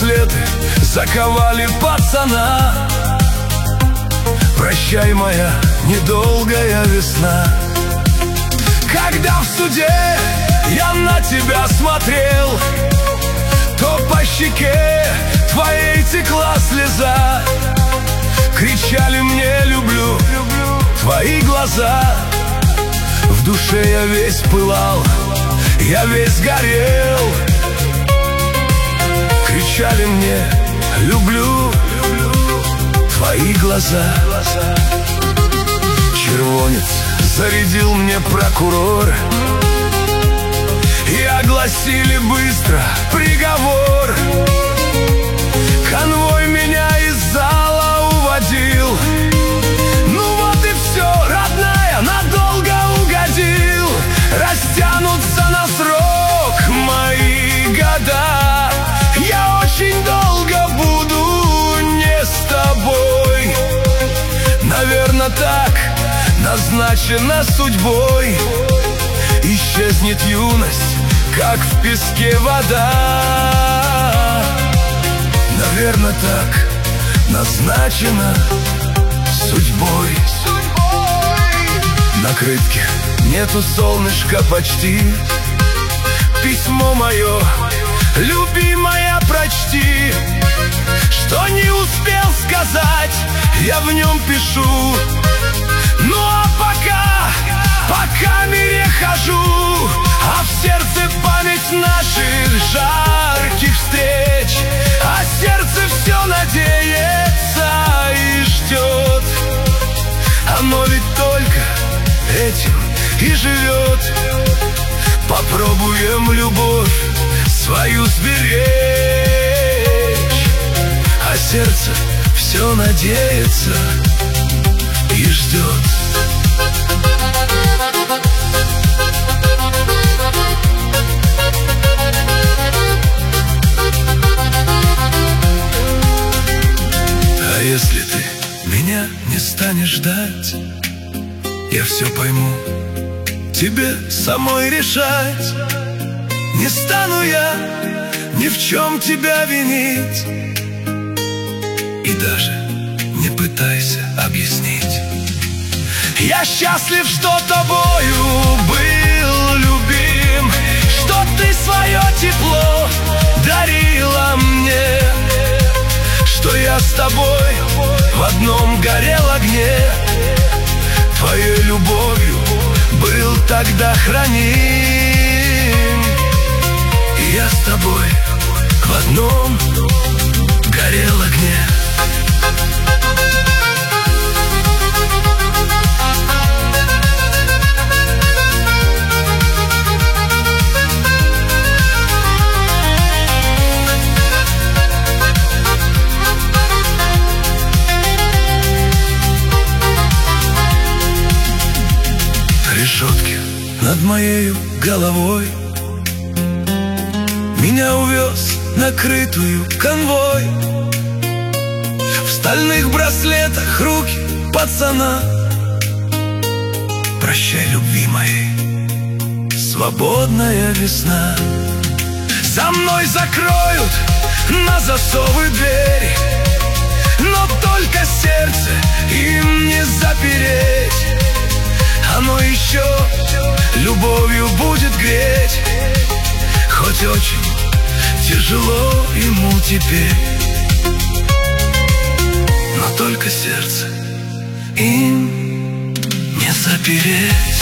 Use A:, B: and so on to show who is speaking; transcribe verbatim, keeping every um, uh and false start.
A: браслеты заковали пацана. Прощай, моя недолгая весна. Когда в суде я на тебя смотрел, то по щеке твоей текла слеза. Кричали мне «люблю» твои глаза. В душе я весь пылал, я весь горел. Кричали мне «люблю» твои глаза. Червонец зарядил мне прокурор, и огласили быстро приговор. Конвой меня из зала уводил. Ну вот и все, родная, надолго угодил. Растянутся на срок мои года. Я очень долго буду не с тобой. Наверно, так назначено судьбой. Исчезнет юность, как в песке вода. Наверно, так назначено судьбой. На крытке нету солнышка почти. Письмо мое, любимая, прочти. Что не успел сказать, я в нем пишу. Ну а пока, по камере хожу, а в сердце память наших жарких встреч. А сердце все надеется и ждет. Оно ведь только этим и живет. Попробуем любовь свою сберечь, а сердце все надеется и ждет. А если ты меня не станешь ждать, я все пойму, тебе самой решать. Не стану я ни в чем тебя винить, и даже не пытайся объяснить. Я счастлив, что тобою был любим, что ты свое тепло дарила мне, что я с тобой в одном горел огне. Твоей любовью был тогда храним, и я с тобой в одном горел огне. Решетки над моею головой меня увез накрытую конвой. В стальных браслетах руки пацана. Прощай, любви моей, свободная весна. За мной закроют на засовы двери, но только сердце им не запереть. Оно еще любовью будет греть, хоть очень тяжело ему теперь. Но только сердце им не запереть.